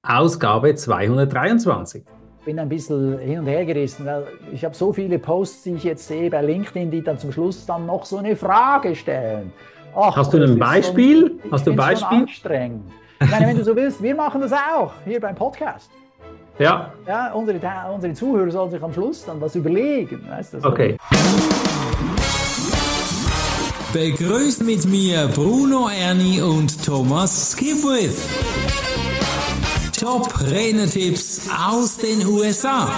Ausgabe 223. Bin ein bisschen hin und her gerissen, weil ich habe so viele Posts, die ich jetzt sehe bei LinkedIn, die dann zum Schluss dann noch so eine Frage stellen. Ach, Hast du und ein Beispiel? ich Hast du ein finde es schon Beispiel? anstrengend. Ich meine, wenn du so willst, wir machen das auch hier beim Podcast. Ja, Ja, unsere Zuhörer sollen sich am Schluss dann was überlegen. Weißt du, so. okay. Begrüßt mit mir Bruno Erni und Thomas Skipwith. Top Renetipps aus den USA.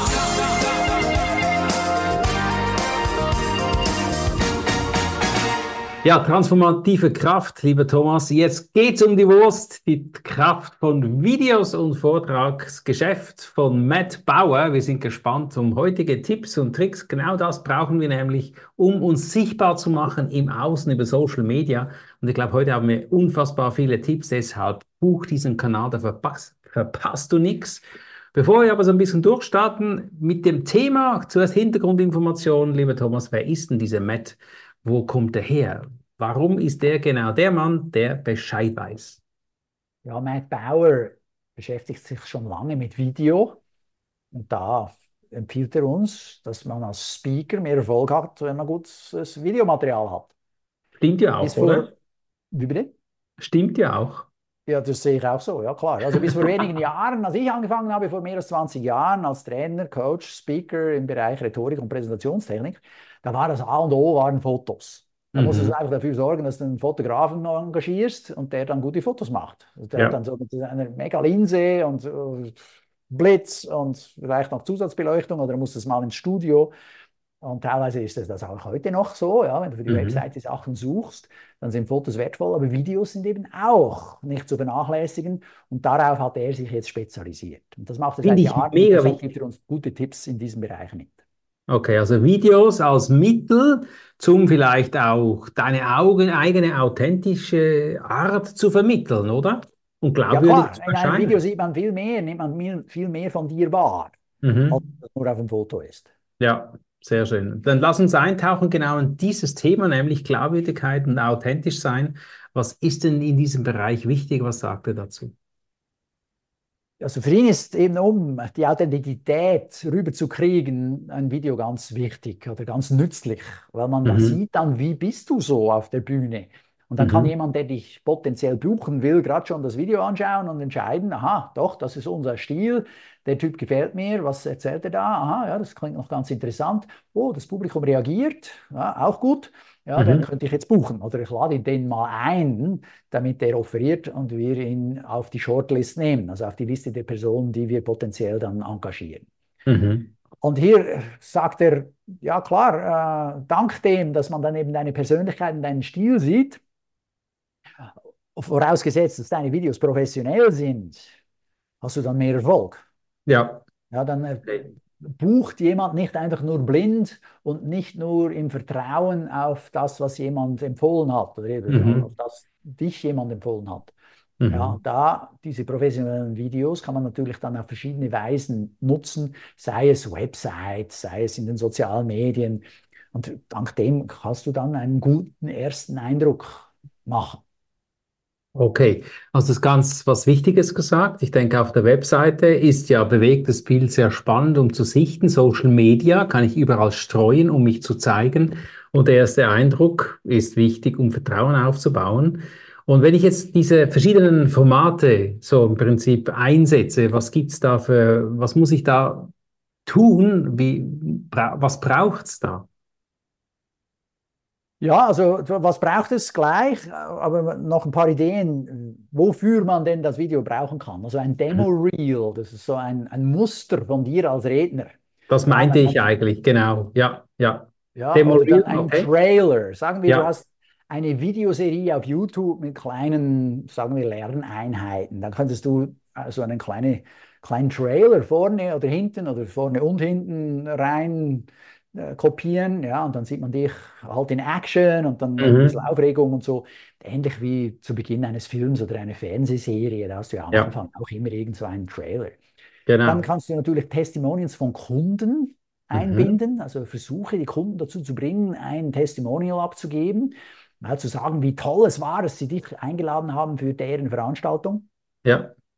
Ja, transformative Kraft, lieber Thomas. Jetzt geht's um die Wurst, die Kraft von Videos und Vortragsgeschäft von Matt Bauer. Wir sind gespannt um heutige Tipps und Tricks. Genau das brauchen wir nämlich, um uns sichtbar zu machen im Außen über Social Media. Und ich glaube, heute haben wir unfassbar viele Tipps. Deshalb buch diesen Kanal, da verpasst du nichts. Bevor wir aber so ein bisschen durchstarten mit dem Thema, zuerst Hintergrundinformationen, lieber Thomas. Wer ist denn dieser Matt? Wo kommt er her? Warum ist der genau der Mann, der Bescheid weiß? Ja, Matt Bauer beschäftigt sich schon lange mit Video und da empfiehlt er uns, dass man als Speaker mehr Erfolg hat, wenn man gutes Videomaterial hat. Stimmt ja Bis auch, vor, oder? wie bitte? Stimmt ja auch. Ja, das sehe ich auch so, ja klar. Also bis vor wenigen Jahren, als ich angefangen habe, vor mehr als 20 Jahren als Trainer, Coach, Speaker im Bereich Rhetorik und Präsentationstechnik, da war das A und O waren Fotos. Da musst du Mhm. einfach dafür sorgen, dass du einen Fotografen noch engagierst und der dann gute Fotos macht. Also der hat Ja. dann so mit einer mega Linse und Blitz und vielleicht noch Zusatzbeleuchtung oder er muss das mal ins Studio. Und teilweise ist das auch heute noch so, ja, wenn du für die Mhm. Webseite Sachen suchst, dann sind Fotos wertvoll, aber Videos sind eben auch nicht zu vernachlässigen und darauf hat er sich jetzt spezialisiert. Und das macht er Finde seit ich Jahren und mega deshalb wichtig. gibt er uns gute Tipps in diesem Bereich mit. Okay, also Videos als Mittel, zum vielleicht auch deine eigene authentische Art zu vermitteln, oder? Und Ja glaubwürdig klar, zu in einem Video erscheinen. sieht man viel mehr, nimmt man viel mehr von dir wahr, als Mhm. das nur auf dem Foto ist. Ja, sehr schön. Dann lass uns eintauchen genau in dieses Thema, nämlich Glaubwürdigkeit und authentisch sein. Was ist denn in diesem Bereich wichtig? Was sagt er dazu? Also für ihn ist eben, um die Authentizität rüberzukriegen, ein Video ganz wichtig oder ganz nützlich, weil man da Mhm. sieht dann, wie bist du so auf der Bühne. Und dann kann Mhm. jemand, der dich potenziell buchen will, gerade schon das Video anschauen und entscheiden, aha, doch, das ist unser Stil, der Typ gefällt mir, was erzählt er da? Aha, ja, das klingt noch ganz interessant. Oh, das Publikum reagiert, ja, auch gut. Ja, den Mhm. könnte ich jetzt buchen oder ich lade den mal ein, damit er offeriert und wir ihn auf die Shortlist nehmen, also auf die Liste der Personen, die wir potenziell dann engagieren. Mhm. Und hier sagt er, ja klar, dank dem, dass man dann eben deine Persönlichkeit und deinen Stil sieht, vorausgesetzt, dass deine Videos professionell sind, hast du dann mehr Erfolg. Ja. Ja, dann bucht jemand nicht einfach nur blind und nicht nur im Vertrauen auf das, was jemand empfohlen hat oder eben auf Mhm. das dich jemand empfohlen hat. Ja, Mhm. da diese professionellen Videos kann man natürlich dann auf verschiedene Weisen nutzen, sei es Websites, sei es in den sozialen Medien. Und dank dem kannst du dann einen guten ersten Eindruck machen. Okay, also das ganz was Wichtiges gesagt. Ich denke, auf der Webseite ist ja bewegtes Bild sehr spannend, um zu sichten. Social Media kann ich überall streuen, um mich zu zeigen. Und der erste Eindruck ist wichtig, um Vertrauen aufzubauen. Und wenn ich jetzt diese verschiedenen Formate so im Prinzip einsetze, was gibt's da was muss ich da tun? Was braucht's da? Ja, also was braucht es gleich? Aber noch ein paar Ideen, wofür man denn das Video brauchen kann. Also ein Demo-Reel, das ist so ein Muster von dir als Redner. Das Ja, meinte ich eigentlich, genau. Ja, ja. ja, oder dann Demolieren, ein okay. Trailer. Sagen wir, du Ja. hast eine Videoserie auf YouTube mit kleinen, sagen wir, Lerneinheiten. Dann könntest du so einen kleinen Trailer vorne oder hinten oder vorne und hinten rein kopieren. Ja, und dann sieht man dich halt in Action und dann noch ein bisschen Mhm. Aufregung und so. Ähnlich wie zu Beginn eines Films oder einer Fernsehserie. Da hast du ja am Ja, Anfang auch immer irgend so einen Trailer. Dann genau. kannst du natürlich Testimonials von Kunden Mhm. einbinden, also versuche die Kunden dazu zu bringen, ein Testimonial abzugeben, mal zu sagen, wie toll es war, dass sie dich eingeladen haben für deren Veranstaltung. Ja.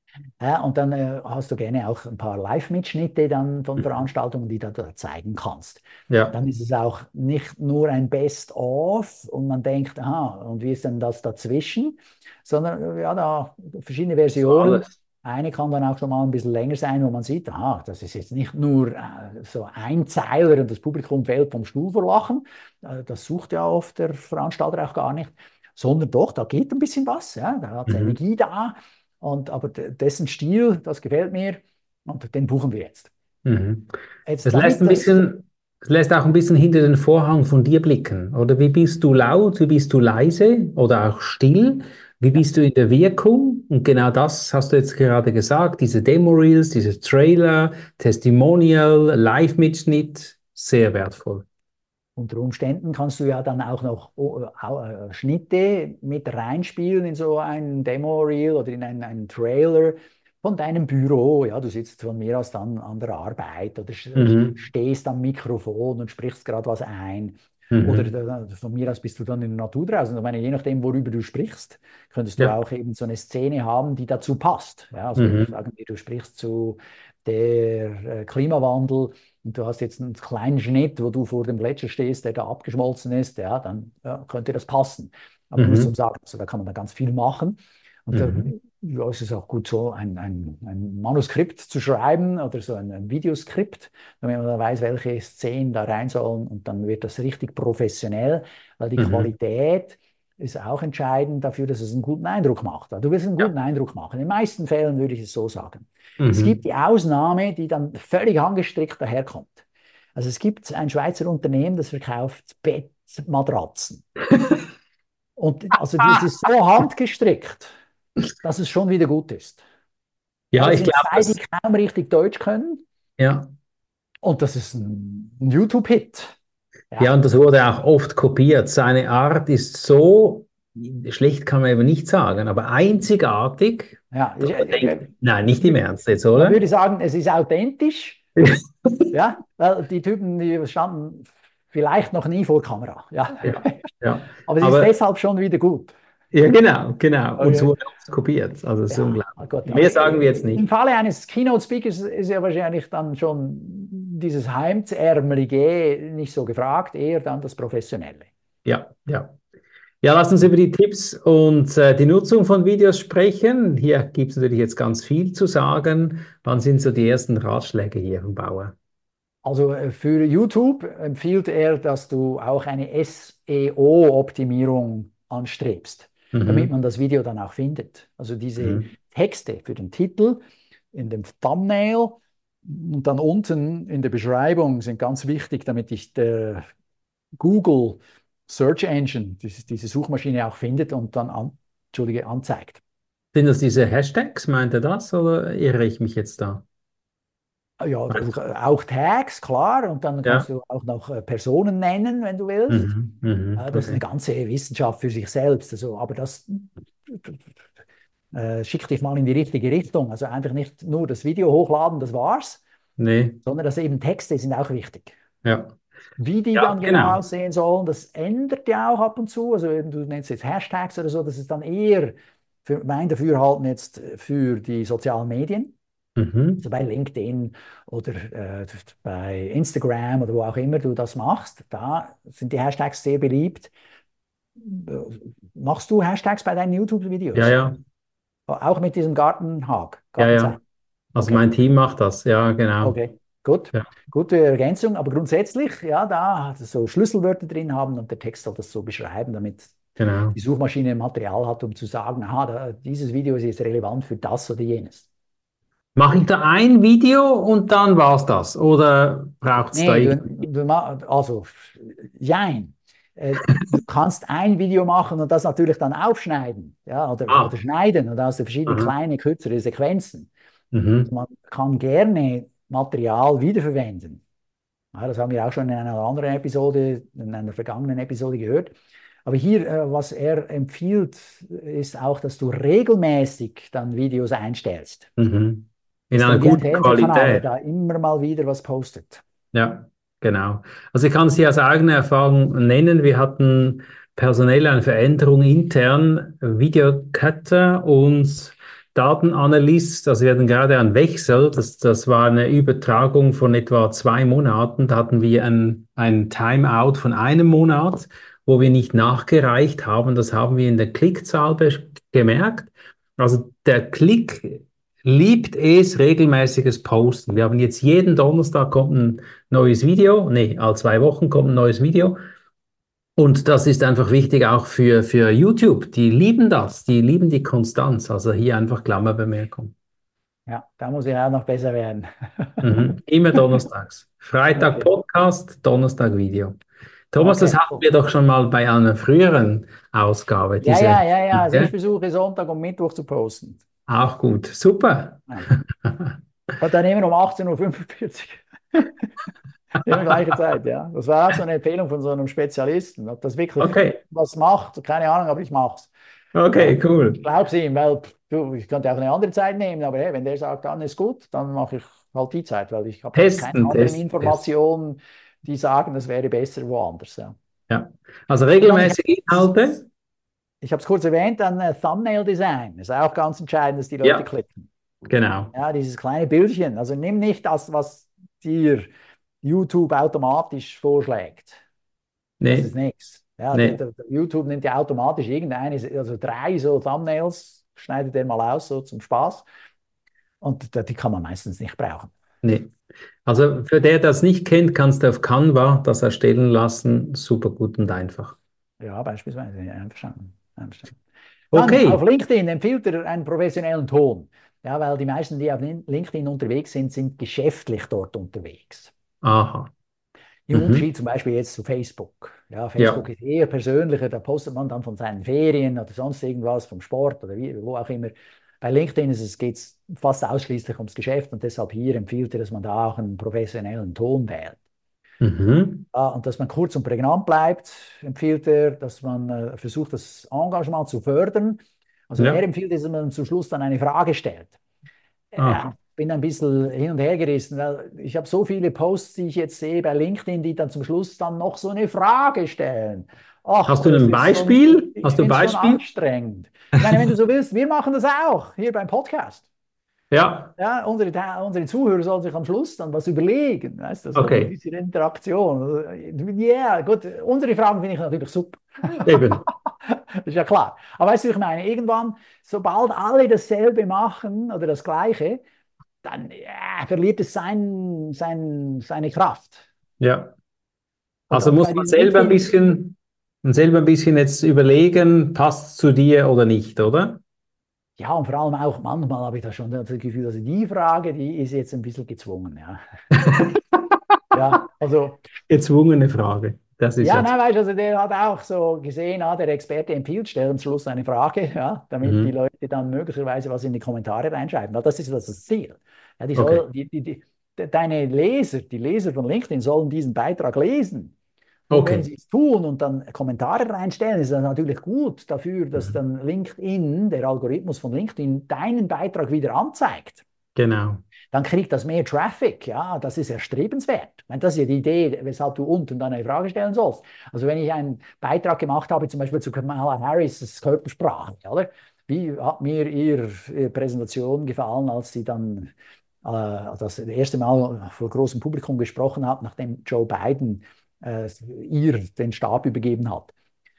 Ja, und dann hast du gerne auch ein paar Live-Mitschnitte dann von Veranstaltungen, die du da zeigen kannst. Ja, Dann ist es auch nicht nur ein Best-of und man denkt, aha, und wie ist denn das dazwischen? Sondern ja, da verschiedene so Versionen. alles. Eine kann dann auch schon mal ein bisschen länger sein, wo man sieht, aha, das ist jetzt nicht nur so ein Zeiler und das Publikum fällt vom Stuhl vor Lachen. Das sucht ja oft der Veranstalter auch gar nicht, sondern doch, da geht ein bisschen was. Ja, da hat es Mhm. Energie da. Aber dessen Stil, das gefällt mir und den buchen wir jetzt. Mhm. Jetzt Es lässt damit ein das, bisschen, es lässt auch ein bisschen hinter den Vorhang von dir blicken, oder? Wie bist du laut, wie bist du leise oder auch still? Wie ja, bist du in der Wirkung? Und genau das hast du jetzt gerade gesagt, diese Demo-Reels, diese Trailer, Testimonial, Live-Mitschnitt, sehr wertvoll. unter Umständen kannst du ja dann auch noch Schnitte mit reinspielen in so ein Demo-Reel oder in einen Trailer von deinem Büro. Ja, du sitzt von mir aus dann an der Arbeit oder Mhm. stehst am Mikrofon und sprichst gerade was ein. Oder Mhm. von mir aus bist du dann in der Natur draußen. Ich meine, je nachdem, worüber du sprichst, könntest du Ja. auch eben so eine Szene haben, die dazu passt. Ja, also Mhm. sagen wir, du sprichst zu der Klimawandel und du hast jetzt einen kleinen Schnitt, wo du vor dem Gletscher stehst, der da abgeschmolzen ist, ja, dann ja, könnte das passen. Aber nur zum Mhm. Sagen, also da kann man da ganz viel machen. Und da Mhm. ja, es ist auch gut, so ein Manuskript zu schreiben oder so ein Videoskript, damit man dann weiß, welche Szenen da rein sollen. Und dann wird das richtig professionell, weil die Mhm. Qualität ist auch entscheidend dafür, dass es einen guten Eindruck macht. Du willst einen Ja. guten Eindruck machen. In den meisten Fällen würde ich es so sagen. Es gibt Mhm. die Ausnahme, die dann völlig angestrickt daherkommt. Also es gibt ein Schweizer Unternehmen, das verkauft Bettmatratzen. Und also das ist so handgestrickt, dass es schon wieder gut ist. Ja, Ja, das ich sind glaube, zwei, die das, kaum richtig Deutsch können. ja. Und das ist ein YouTube-Hit. Ja, Ja, und das wurde auch oft kopiert. Seine Art ist so, schlecht kann man eben nicht sagen, aber einzigartig, ja. dass man denkt, nein, nicht im Ernst jetzt, Man oder? würde sagen, es ist authentisch. Ja, weil die Typen, die standen vielleicht noch nie vor Kamera. Ja, Ja, ja. aber es ist Aber deshalb schon wieder gut. ja, genau, genau. Und es Okay. wurde oft kopiert. Also es ist Ja, unglaublich. oh Gott. Aber Mehr sagen wir jetzt im nicht. Falle eines Keynote-Speakers ist ja wahrscheinlich dann schon dieses Hemdsärmelige nicht so gefragt, eher dann das Professionelle. Ja, ja. Ja, lass uns über die Tipps und die Nutzung von Videos sprechen. Hier gibt es natürlich jetzt ganz viel zu sagen. Wann sind so die ersten Ratschläge hier vom Bauer? Also für YouTube empfiehlt er, dass du auch eine SEO-Optimierung anstrebst, damit Mhm. man das Video dann auch findet. Also diese Mhm. Texte für den Titel in dem Thumbnail und dann unten in der Beschreibung sind ganz wichtig, damit dich der Google Search Engine, diese Suchmaschine auch findet und dann Entschuldige, anzeigt. Sind das diese Hashtags, meint er das, oder irre ich mich jetzt da? Ja, Weißt du? auch Tags, klar, und dann kannst Ja. du auch noch Personen nennen, wenn du willst. Mhm. Mhm. Das ist eine Okay. ganze Wissenschaft für sich selbst. Also, aber das schickt dich mal in die richtige Richtung. Also einfach nicht nur das Video hochladen, das war's, Nee. sondern dass eben Texte sind auch wichtig. Ja. Wie die Ja, dann genau genau. aussehen sollen, das ändert ja auch ab und zu. Also eben, du nennst jetzt Hashtags oder so, das ist dann eher für mein Dafürhalten jetzt für die sozialen Medien. Mhm. Also bei LinkedIn oder bei Instagram oder wo auch immer du das machst, da sind die Hashtags sehr beliebt. Machst du Hashtags bei deinen Ja, YouTube-Videos? ja. Auch mit diesem Gartenhag, Ja, Gartenzeichen. ja. Also Okay, mein Team macht das. Ja, genau. okay, gut. Ja, Gute Ergänzung, aber grundsätzlich, ja, da so Schlüsselwörter drin haben und der Text soll das so beschreiben, damit genau. die Suchmaschine Material hat, um zu sagen, aha, dieses Video ist jetzt relevant für das oder jenes. Mache ich da ein Video und dann war's das? Oder braucht es da Nee, irgendwie? also, jein. Du kannst ein Video machen und das natürlich dann aufschneiden, ja, oder Ah, schneiden oder aus verschiedene aha. kleine, kürzere Sequenzen. Also Mhm. man kann gerne Material wiederverwenden. Ja, das haben wir auch schon in einer anderen Episode, in einer vergangenen Episode gehört. Aber hier, was er empfiehlt, ist auch, dass du regelmäßig dann Videos einstellst. Mhm. In Das ist einer dann wie ein guten Fernsehkanal, der Qualität. da immer mal wieder was postet. Ja, genau. Also ich kann es hier aus eigener Erfahrung nennen. Wir hatten personell eine Veränderung intern. Videocutter uns Datenanalyst, also wir hatten gerade einen Wechsel, das war eine Übertragung von etwa 2 Monaten. Da hatten wir ein Timeout von einem Monat, wo wir nicht nachgereicht haben. Das haben wir in der Klickzahl gemerkt. Also der Klick liebt es, regelmäßiges Posten. Wir haben jetzt jeden Donnerstag kommt ein neues Video, nee, alle 2 Wochen kommt ein neues Video. Und das ist einfach wichtig auch für YouTube. Die lieben das, die lieben die Konstanz. Also hier einfach Klammerbemerkung. Ja, da muss ich auch noch besser werden. Immer donnerstags. Freitag Okay. Podcast, Donnerstag Video. Thomas, das Okay. hatten wir doch schon mal bei einer früheren Ausgabe. Ja. Also ich versuche Sonntag und Mittwoch zu posten. Auch gut. Super. Ja. Und dann immer um 18:45 Uhr. Immer gleiche Zeit, ja. Das war auch so eine Empfehlung von so einem Spezialisten. Ob das wirklich Okay, was macht, keine Ahnung, aber ich mache es. okay, cool. Ich glaube es ihm, weil du, ich könnte auch eine andere Zeit nehmen, aber hey, wenn der sagt, dann ist gut, dann mache ich halt die Zeit, weil ich habe keine Testen, anderen testen, testen. Informationen, die sagen, das wäre besser woanders. Ja. Ja. Also Und dann, regelmäßige Inhalte. ich habe es kurz erwähnt, dann Thumbnail Design ist auch ganz entscheidend, dass die Leute Ja, klicken. genau. Ja, dieses kleine Bildchen. Also nimm nicht das, was dir YouTube automatisch vorschlägt. Das ist Nee, nichts. Ja, nee. der YouTube nimmt ja automatisch irgendeine, also 3 so Thumbnails, schneidet er mal aus, so zum Spaß. Und die kann man meistens nicht brauchen. Nee. Also für der das nicht kennt, kannst du auf Canva das erstellen lassen. Super gut und einfach. Ja, beispielsweise. Ja, einverstanden. Einverstanden. Dann auf Okay. LinkedIn empfiehlt er einen professionellen Ton. Ja, weil die meisten, die auf LinkedIn unterwegs sind, sind geschäftlich dort unterwegs. Aha. Im Mhm. Unterschied zum Beispiel jetzt zu Facebook. Ja, Ja, Facebook ist eher persönlicher, da postet man dann von seinen Ferien oder sonst irgendwas, vom Sport oder wo auch immer. Bei LinkedIn geht es fast ausschließlich ums Geschäft und deshalb hier empfiehlt er, dass man da auch einen professionellen Ton wählt. mhm. Und dass man kurz und prägnant bleibt, empfiehlt er, dass man versucht, das Engagement zu fördern. Also er Ja, empfiehlt, dass man zum Schluss dann eine Frage stellt. aha. Bin ein bisschen hin und her gerissen, weil ich habe so viele Posts, die ich jetzt sehe bei LinkedIn, die dann zum Schluss dann noch so eine Frage stellen. Ach, Hast du ein Beispiel? ich Hast du ein finde es schon Beispiel? anstrengend. Ich meine, wenn du so willst, wir machen das auch hier beim Podcast. Ja, Ja, unsere Zuhörer sollen sich am Schluss dann was überlegen. Weißt du, so ein okay. bisschen Interaktion. Ja, gut, unsere Fragen finde ich natürlich super. Eben. Das ist ja klar. Aber weißt du, ich meine, irgendwann, sobald alle dasselbe machen oder das Gleiche, dann verliert es seine Kraft. Ja. Und, Also und muss bei man diesem selber ein bisschen jetzt überlegen, passt zu dir oder nicht, oder? ja, und vor allem auch manchmal habe ich da schon das Gefühl, also die Frage, die ist jetzt ein bisschen gezwungen. Ja, ja also. Gezwungene Frage. Das ist Ja, ja. nein, weißt du, also der hat auch so gesehen, der Experte empfiehlt, stellen am Schluss eine Frage, ja, damit die Mhm. Leute dann möglicherweise was in die Kommentare reinschreiben. Weil das ist das Ziel. Ja, Okay. deine Leser, die Leser von LinkedIn sollen diesen Beitrag lesen. Und wenn Okay. sie es tun und dann Kommentare reinstellen, ist das natürlich gut dafür, dass Mhm. dann LinkedIn, der Algorithmus von LinkedIn, deinen Beitrag wieder anzeigt. Genau. Dann kriegt das mehr Traffic. Ja, das ist erstrebenswert. Ich meine, das ist ja die Idee, weshalb du unten dann eine Frage stellen sollst. Also wenn ich einen Beitrag gemacht habe, zum Beispiel zu Kamala Harris' Körpersprache, oder? Wie hat mir ihre Präsentation gefallen, als sie dann das erste Mal vor großem Publikum gesprochen hat, nachdem Joe Biden ihr den Stab übergeben hat?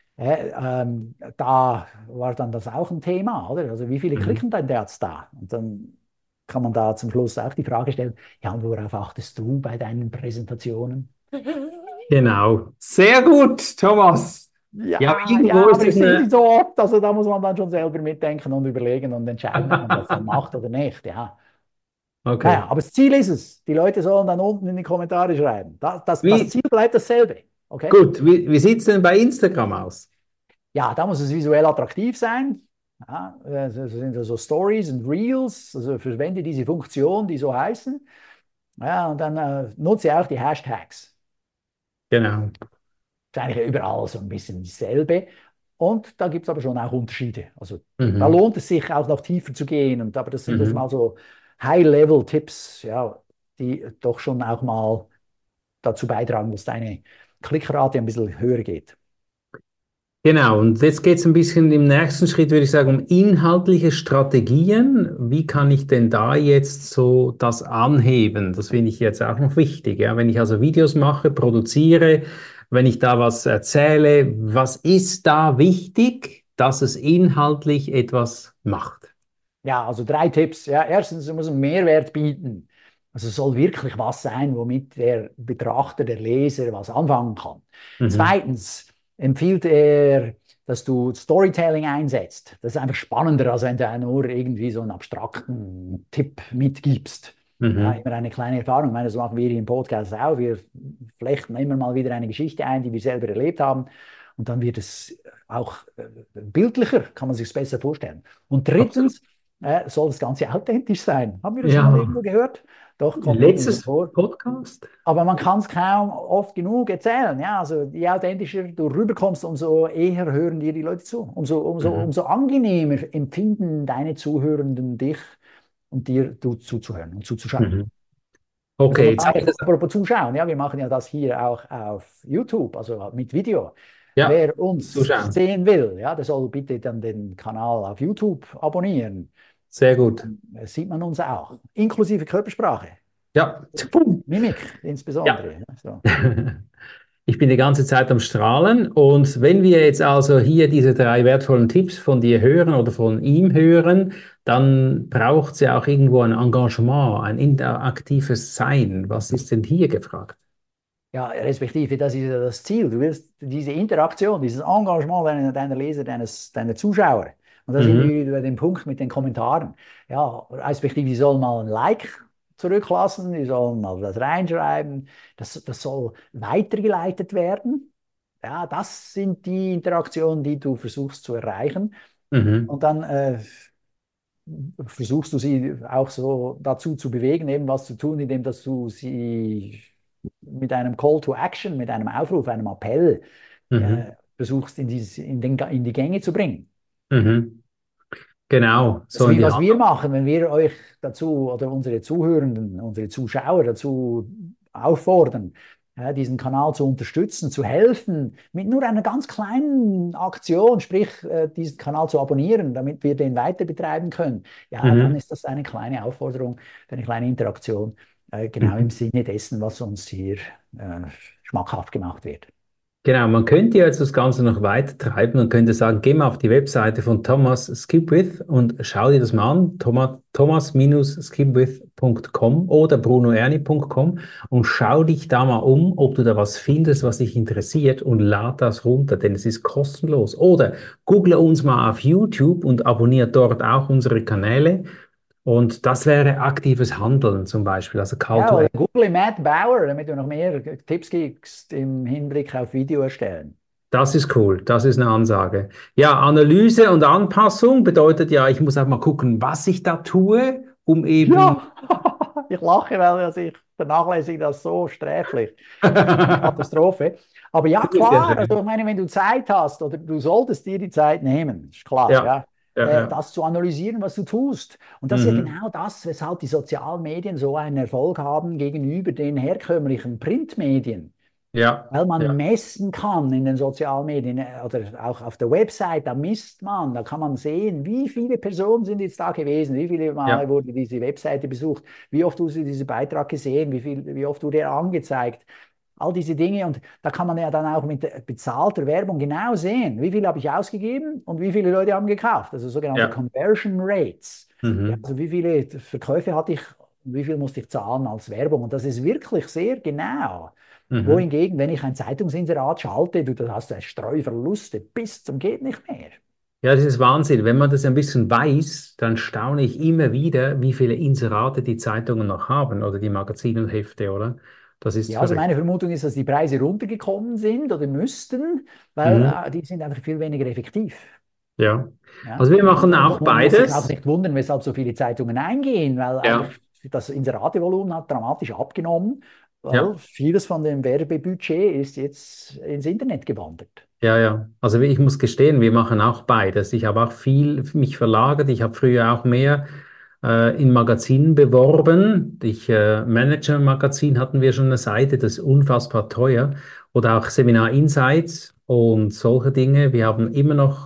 Da war dann das auch ein Thema, oder? Also wie viele Mhm. klicken denn jetzt da? Und dann kann man da zum Schluss auch die Frage stellen, ja, und worauf achtest du bei deinen Präsentationen? Genau. Sehr gut, Thomas. Ja, aber irgendwo Ja, ist aber ich es sehe sie eine. so oft, also da muss man dann schon selber mitdenken und überlegen und entscheiden, ob man das dann macht oder nicht, ja. Naja, Okay. aber das Ziel ist es. Die Leute sollen dann unten in die Kommentare schreiben. Das Wie, Ziel bleibt dasselbe, okay? gut, wie sieht es denn bei Instagram aus? Ja, da muss es visuell attraktiv sein. Ja, das sind so Stories und Reels, also verwende diese Funktion, die so heißen. Ja, und dann nutze auch die Hashtags. Genau. Das ist eigentlich überall so ein bisschen dasselbe. Und da gibt es aber schon auch Unterschiede. Also da Mhm. lohnt es sich auch noch tiefer zu gehen. Aber das sind jetzt Mhm. mal so High-Level-Tipps, ja, die doch schon auch mal dazu beitragen, dass deine Klickrate ein bisschen höher geht. Genau, und jetzt geht es ein bisschen im nächsten Schritt, würde ich sagen, um inhaltliche Strategien. Wie kann ich denn da jetzt so das anheben? Das finde ich jetzt auch noch wichtig. Ja? Wenn ich also Videos mache, produziere, wenn ich da was erzähle, was ist da wichtig, dass es inhaltlich etwas macht? Ja, also 3 Tipps. Ja, erstens, du musst einen Mehrwert bieten. Also es soll wirklich was sein, womit der Betrachter, der Leser was anfangen kann. Mhm. Zweitens empfiehlt er, dass du Storytelling einsetzt. Das ist einfach spannender, als wenn du nur irgendwie so einen abstrakten Tipp mitgibst. Ja, Mhm. immer eine kleine Erfahrung. Ich meine, das machen wir hier im Podcast auch. Wir flechten immer mal wieder eine Geschichte ein, die wir selber erlebt haben. Und dann wird es auch bildlicher, kann man sich es besser vorstellen. Und Absolut. drittens, soll das Ganze authentisch sein. Haben wir das schon mal Ja, irgendwo gehört? Doch, kommt immer wieder letztes vor. Podcast. Aber man kann es kaum oft genug erzählen. Ja, also je authentischer du rüberkommst, umso eher hören dir die Leute zu. Mhm. Umso angenehmer empfinden deine Zuhörenden dich und dir zuzuhören und zuzuschauen. Mhm. Also Okay, von jetzt habe daher, ich das. apropos Zuschauen, ja, wir machen ja das hier auch auf YouTube, also mit Video. Ja, Wer uns zuschauen. sehen will, ja, der soll bitte dann den Kanal auf YouTube abonnieren. Sehr gut. Dann sieht man uns auch, inklusive Körpersprache, Ja. Mimik Ja. insbesondere. Ja, so. Ich bin die ganze Zeit am Strahlen und wenn wir jetzt also hier diese 3 wertvollen Tipps von dir hören oder von ihm hören, dann braucht es ja auch irgendwo ein Engagement, ein interaktives Sein. Was ist denn hier gefragt? Ja, respektive, das ist ja das Ziel. Du willst diese Interaktion, dieses Engagement deiner Leser, deiner Zuschauer. Und da sind Mhm. wir über den Punkt mit den Kommentaren. Ja, respektive, die sollen mal ein Like zurücklassen, die sollen mal was reinschreiben. Das soll weitergeleitet werden. Ja, das sind die Interaktionen, die du versuchst zu erreichen. Mhm. Und dann versuchst du sie auch so dazu zu bewegen, eben was zu tun, indem dass du sie mit einem Call to Action, mit einem Aufruf, einem Appell Mhm. versuchst in die Gänge zu bringen. Mhm. Genau, so Also in wie die was Hand. wir machen, wenn wir euch dazu oder unsere Zuhörenden, unsere Zuschauer dazu auffordern, diesen Kanal zu unterstützen, zu helfen, mit nur einer ganz kleinen Aktion, sprich diesen Kanal zu abonnieren, damit wir den weiter betreiben können, ja, dann Mhm. ist das eine kleine Aufforderung, eine kleine Interaktion, genau im Mhm. Sinne dessen, was uns hier schmackhaft gemacht wird. Genau, man könnte jetzt das Ganze noch weiter treiben. Man könnte sagen, geh mal auf die Webseite von Thomas Skipwith und schau dir das mal an, thomas-skipwith.com oder brunoerni.com und schau dich da mal um, ob du da was findest, was dich interessiert und lad das runter, denn es ist kostenlos. Oder google uns mal auf YouTube und abonniere dort auch unsere Kanäle. Und das wäre aktives Handeln zum Beispiel, also Call Ja, to oder Action. google Matt Bauer, damit du noch mehr Tipps kriegst im Hinblick auf Video erstellen. Das ist cool, das ist eine Ansage. Ja, Analyse und Anpassung bedeutet ja, ich muss auch mal gucken, was ich da tue, um eben. Ja, ich lache, weil also ich vernachlässige das so sträflich. Das ist eine Katastrophe. Aber ja, Das ist ja klar, also schön. ich meine, wenn du Zeit hast oder du solltest dir die Zeit nehmen, ist klar, Ja, ja, ja, ja. das zu analysieren, was du tust. Und das ist ja Mhm. genau das, weshalb die sozialen Medien so einen Erfolg haben gegenüber den herkömmlichen Printmedien. Ja, Weil man ja, messen kann in den sozialen Medien oder auch auf der Website, da misst man, da kann man sehen, wie viele Personen sind jetzt da gewesen, wie viele Male ja. wurde diese Webseite besucht, wie oft wurde dieser Beitrag gesehen, wie oft wurde er angezeigt, all diese Dinge. Und da kann man ja dann auch mit bezahlter Werbung genau sehen, wie viel habe ich ausgegeben und wie viele Leute haben gekauft, also sogenannte Ja. Conversion Rates. Ja, Mhm. also wie viele Verkäufe hatte ich und wie viel musste ich zahlen als Werbung. Und das ist wirklich sehr genau. Mhm. Wohingegen, wenn ich ein Zeitungsinserat schalte, da hast du Streuverluste bis zum geht nicht mehr. Ja, das ist Wahnsinn. Wenn man das ein bisschen weiß, dann staune ich immer wieder, wie viele Inserate die Zeitungen noch haben oder die Magazine und Hefte, oder? Das ist Ja, also verrückt. meine Vermutung ist, dass die Preise runtergekommen sind oder müssten, weil Mhm. die sind einfach viel weniger effektiv. Ja. Ja? Also wir machen Und auch man muss sich auch beides. nicht wundern, weshalb so viele Zeitungen eingehen, weil einfach Ja, das Inseratevolumen hat dramatisch abgenommen, weil ja. vieles von dem Werbebudget ist jetzt ins Internet gewandert. Ja, ja. Also ich muss gestehen, wir machen auch beides. Ich habe auch viel mich verlagert. Ich habe früher auch mehr in Magazinen beworben. Manager-Magazin hatten wir schon eine Seite, das ist unfassbar teuer. Oder auch Seminar Insights. und solche Dinge. Wir haben immer noch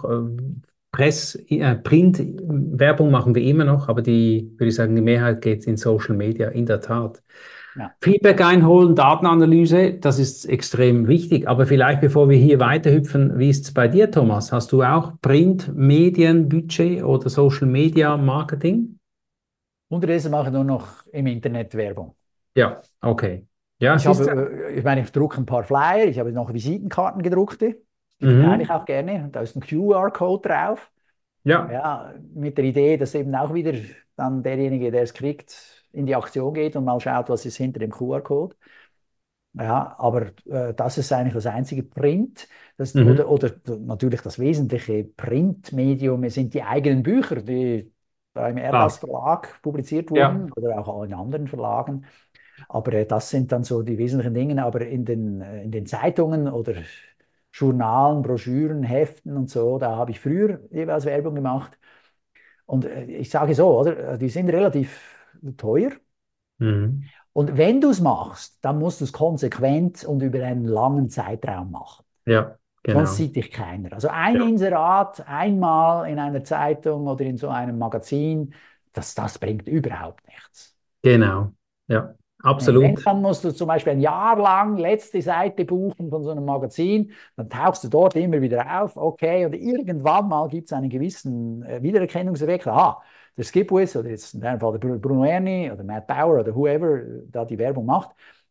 Print-Werbung machen wir immer noch, aber würde ich sagen, die Mehrheit geht in Social Media, in der Tat. Ja. Feedback einholen, Datenanalyse, das ist extrem wichtig. Aber vielleicht, bevor wir hier weiterhüpfen, wie ist es bei dir, Thomas? Hast du auch Print, Medien, Budget oder Social Media Marketing? Unterdessen mache ich nur noch im Internet Werbung. Ja, okay. Ja, Ich meine, ich drucke ein paar Flyer, ich habe noch Visitenkarten gedruckte, die verteile ich auch gerne. Da ist ein QR-Code drauf. Ja. Ja, mit der Idee, dass eben auch wieder dann derjenige, der es kriegt, in die Aktion geht und mal schaut, was ist hinter dem QR-Code. Ja, aber das ist eigentlich das einzige Print. Oder natürlich das wesentliche Printmedium sind die eigenen Bücher, die da im Erdgas Verlag publiziert wurden oder auch in anderen Verlagen. Aber das sind dann so die wesentlichen Dinge. Aber in den Zeitungen oder Journalen, Broschüren, Heften und so, da habe ich früher jeweils Werbung gemacht. Und ich sage so, oder? Die sind relativ teuer. Mhm. Und wenn du es machst, dann musst du es konsequent und über einen langen Zeitraum machen. Ja, genau. Sonst sieht dich keiner. Also ein Inserat einmal in einer Zeitung oder in so einem Magazin, das bringt überhaupt nichts. Genau, ja, absolut. Wenn, dann musst du zum Beispiel ein Jahr lang letzte Seite buchen von so einem Magazin, dann tauchst du dort immer wieder auf, okay, und irgendwann mal gibt es einen gewissen Wiedererkennungseffekt. Aha, der Skipwith oder jetzt in dem Fall der Bruno Erni oder Matt Bauer oder whoever da die Werbung macht.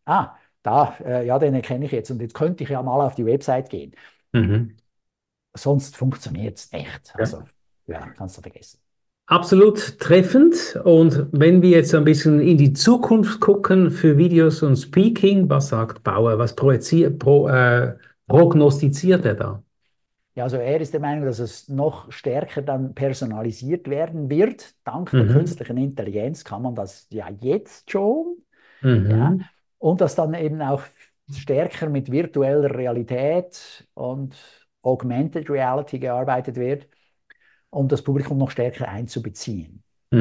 Den erkenne ich jetzt und jetzt könnte ich ja mal auf die Website gehen. Mhm. Sonst funktioniert es nicht. Also, ja, kannst du vergessen. Absolut treffend. Und wenn wir jetzt ein bisschen in die Zukunft gucken für Videos und Speaking, was sagt Bauer? Was prognostiziert er da? Ja, also er ist der Meinung, dass es noch stärker dann personalisiert werden wird. Dank der künstlichen Intelligenz kann man das ja jetzt schon. Ja, und dass dann eben auch stärker mit virtueller Realität und Augmented Reality gearbeitet wird, um das Publikum noch stärker einzubeziehen.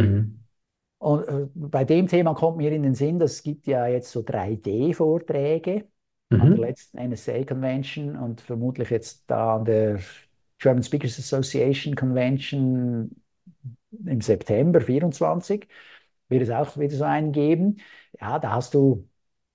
Und bei dem Thema kommt mir in den Sinn, dass es gibt ja jetzt so 3D-Vorträge an der letzten NSA Convention und vermutlich jetzt da an der German Speakers Association Convention im September 24 wird es auch wieder so einen geben. Ja, da hast du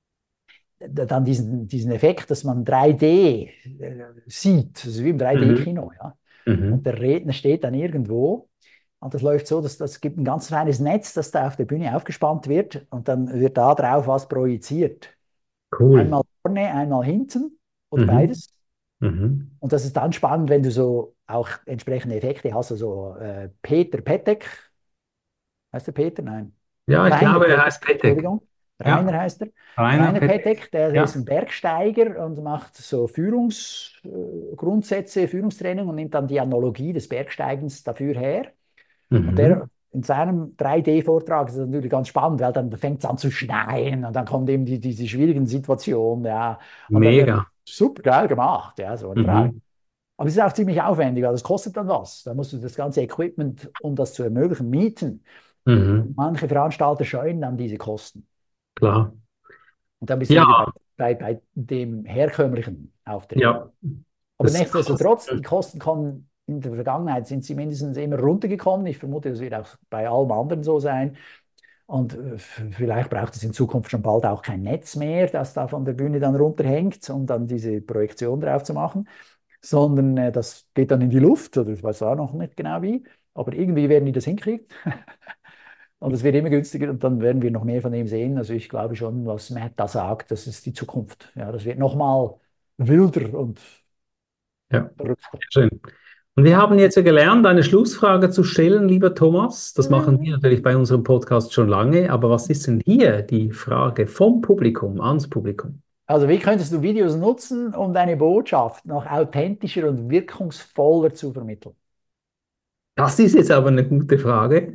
dann diesen Effekt, dass man 3D sieht, also wie im 3D-Kino. Ja? Und der Redner steht dann irgendwo und das läuft so, dass das gibt ein ganz kleines Netz, das da auf der Bühne aufgespannt wird und dann wird da drauf was projiziert. Cool. Einmal vorne, einmal hinten oder beides. Und das ist dann spannend, wenn du so auch entsprechende Effekte hast. Also Peter Petek, heißt der Peter? Nein. Ja, ich glaube, er heißt Petek. Entschuldigung. Rainer heißt er. Rainer Petek, der ist ein Bergsteiger und macht so Führungsgrundsätze, Führungstraining und nimmt dann die Analogie des Bergsteigens dafür her. Und der in seinem 3D-Vortrag ist das natürlich ganz spannend, weil dann fängt es an zu schneien und dann kommt eben diese schwierigen Situationen. Ja. Und mega. Super geil gemacht, ja, so eine Frage. Aber es ist auch ziemlich aufwendig, weil das kostet dann was. Da musst du das ganze Equipment, um das zu ermöglichen, mieten. Manche Veranstalter scheuen dann diese Kosten. Klar. Und dann bist du wieder bei dem herkömmlichen Auftritt. Ja. Aber nichtsdestotrotz, die Kosten kommen in der Vergangenheit, sind sie mindestens immer runtergekommen. Ich vermute, das wird auch bei allem anderen so sein. Und vielleicht braucht es in Zukunft schon bald auch kein Netz mehr, das da von der Bühne dann runterhängt, um dann diese Projektion drauf zu machen, sondern das geht dann in die Luft, oder ich weiß auch noch nicht genau wie, aber irgendwie werden die das hinkriegen. Und es wird immer günstiger und dann werden wir noch mehr von dem sehen. Also ich glaube schon, was Matt da sagt, das ist die Zukunft. Ja, das wird nochmal wilder und verrückter. Schön. Und wir haben jetzt ja gelernt, eine Schlussfrage zu stellen, lieber Thomas. Das machen wir natürlich bei unserem Podcast schon lange. Aber was ist denn hier die Frage vom Publikum ans Publikum? Also wie könntest du Videos nutzen, um deine Botschaft noch authentischer und wirkungsvoller zu vermitteln? Das ist jetzt aber eine gute Frage.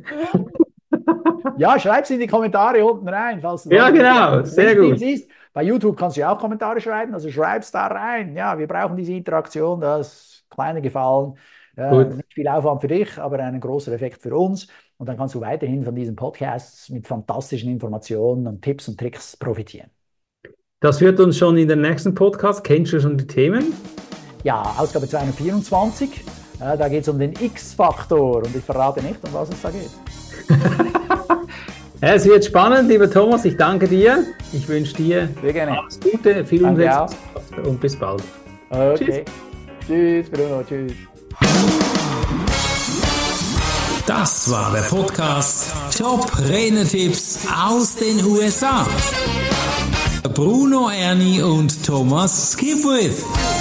Ja, schreib es in die Kommentare unten rein. Falls du genau, sehr gut. Siehst. Bei YouTube kannst du ja auch Kommentare schreiben, also schreib es da rein. Ja, wir brauchen diese Interaktion, das kleine Gefallen. Nicht viel Aufwand für dich, aber ein großer Effekt für uns. Und dann kannst du weiterhin von diesen Podcasts mit fantastischen Informationen und Tipps und Tricks profitieren. Das wird uns schon in den nächsten Podcast. Kennst du schon die Themen? Ja, Ausgabe 224. Da geht es um den X-Faktor und ich verrate nicht, um was es da geht. Es wird spannend, lieber Thomas. Ich danke dir. Ich wünsche dir alles Gute, viel Umsetzung und bis bald. Okay. Tschüss, Bruno. Tschüss. Das war der Podcast Top Renetipps aus den USA. Bruno Erni und Thomas Skipwith.